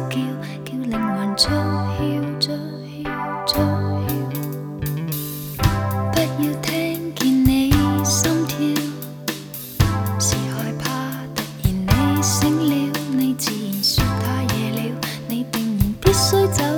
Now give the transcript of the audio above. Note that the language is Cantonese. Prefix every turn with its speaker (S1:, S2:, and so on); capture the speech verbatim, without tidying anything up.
S1: 叫，叫靈魂出竅，出竅，出竅。不要聽見你心跳，是害怕突然你醒了，你自然說太夜了，你定然必須走。